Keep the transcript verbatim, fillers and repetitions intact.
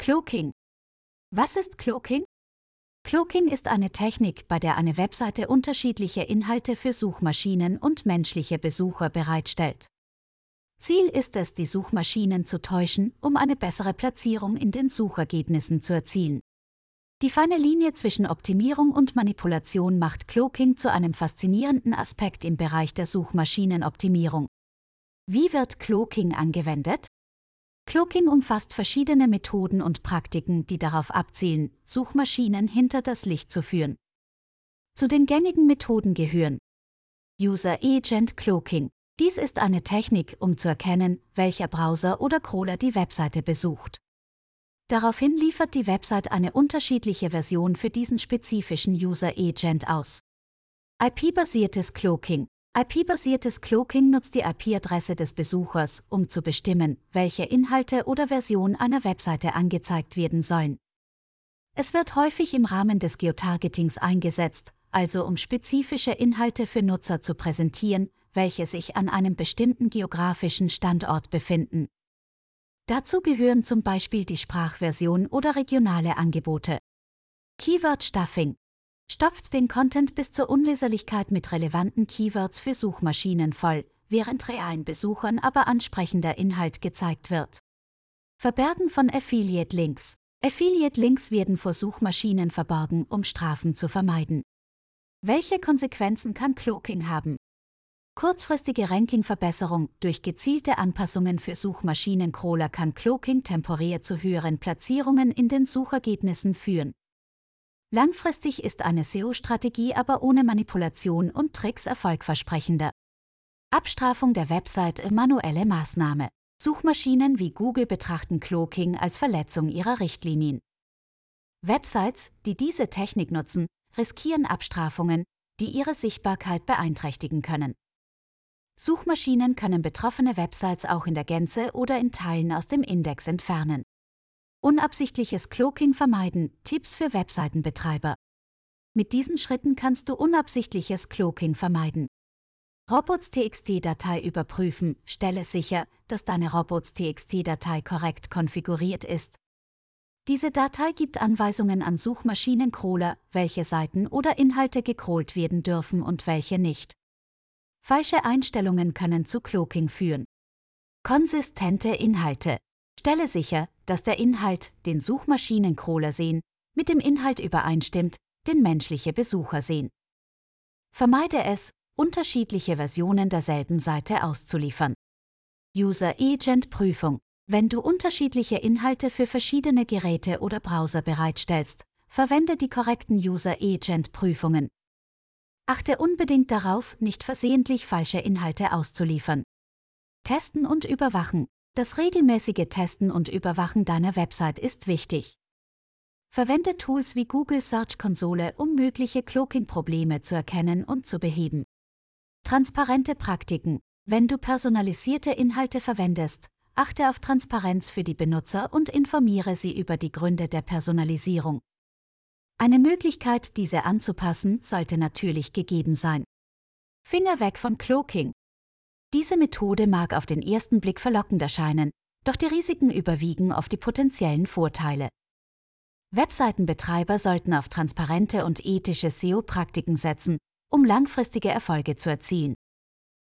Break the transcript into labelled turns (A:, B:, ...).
A: Cloaking. Was ist Cloaking? Cloaking ist eine Technik, bei der eine Webseite unterschiedliche Inhalte für Suchmaschinen und menschliche Besucher bereitstellt. Ziel ist es, die Suchmaschinen zu täuschen, um eine bessere Platzierung in den Suchergebnissen zu erzielen. Die feine Linie zwischen Optimierung und Manipulation macht Cloaking zu einem faszinierenden Aspekt im Bereich der Suchmaschinenoptimierung. Wie wird Cloaking angewendet? Cloaking umfasst verschiedene Methoden und Praktiken, die darauf abzielen, Suchmaschinen hinter das Licht zu führen. Zu den gängigen Methoden gehören User Agent Cloaking. Dies ist eine Technik, um zu erkennen, welcher Browser oder Crawler die Webseite besucht. Daraufhin liefert die Website eine unterschiedliche Version für diesen spezifischen User Agent aus. I P-basiertes Cloaking. I P-basiertes Cloaking nutzt die I P-Adresse des Besuchers, um zu bestimmen, welche Inhalte oder Version einer Webseite angezeigt werden sollen. Es wird häufig im Rahmen des Geotargetings eingesetzt, also um spezifische Inhalte für Nutzer zu präsentieren, welche sich an einem bestimmten geografischen Standort befinden. Dazu gehören zum Beispiel die Sprachversion oder regionale Angebote. Keyword Stuffing stopft den Content bis zur Unleserlichkeit mit relevanten Keywords für Suchmaschinen voll, während realen Besuchern aber ansprechender Inhalt gezeigt wird. Verbergen von Affiliate-Links. Affiliate-Links werden vor Suchmaschinen verborgen, um Strafen zu vermeiden. Welche Konsequenzen kann Cloaking haben? Kurzfristige Rankingverbesserung. Durch gezielte Anpassungen für Suchmaschinencrawler kann Cloaking temporär zu höheren Platzierungen in den Suchergebnissen führen. Langfristig ist eine S E O-Strategie aber ohne Manipulation und Tricks erfolgversprechender. Abstrafung der Website. Manuelle Maßnahme. Suchmaschinen wie Google betrachten Cloaking als Verletzung ihrer Richtlinien. Websites, die diese Technik nutzen, riskieren Abstrafungen, die ihre Sichtbarkeit beeinträchtigen können. Suchmaschinen können betroffene Websites auch in der Gänze oder in Teilen aus dem Index entfernen. Unabsichtliches Cloaking vermeiden. Tipps für Webseitenbetreiber. Mit diesen Schritten kannst du unabsichtliches Cloaking vermeiden. Robots.txt-Datei überprüfen. Stelle sicher, dass deine Robots.txt-Datei korrekt konfiguriert ist. Diese Datei gibt Anweisungen an Suchmaschinencrawler, welche Seiten oder Inhalte gecrawlt werden dürfen und welche nicht. Falsche Einstellungen können zu Cloaking führen. Konsistente Inhalte. Stelle sicher, dass der Inhalt, den Suchmaschinencrawler sehen, mit dem Inhalt übereinstimmt, den menschliche Besucher sehen. Vermeide es, unterschiedliche Versionen derselben Seite auszuliefern. User Agent Prüfung. Wenn du unterschiedliche Inhalte für verschiedene Geräte oder Browser bereitstellst, verwende die korrekten User Agent Prüfungen. Achte unbedingt darauf, nicht versehentlich falsche Inhalte auszuliefern. Testen und überwachen. Das regelmäßige Testen und Überwachen deiner Website ist wichtig. Verwende Tools wie Google Search Konsole, um mögliche Cloaking-Probleme zu erkennen und zu beheben. Transparente Praktiken. Wenn du personalisierte Inhalte verwendest, achte auf Transparenz für die Benutzer und informiere sie über die Gründe der Personalisierung. Eine Möglichkeit, diese anzupassen, sollte natürlich gegeben sein. Finger weg von Cloaking. Diese Methode mag auf den ersten Blick verlockend erscheinen, doch die Risiken überwiegen auf die potenziellen Vorteile. Webseitenbetreiber sollten auf transparente und ethische S E O-Praktiken setzen, um langfristige Erfolge zu erzielen.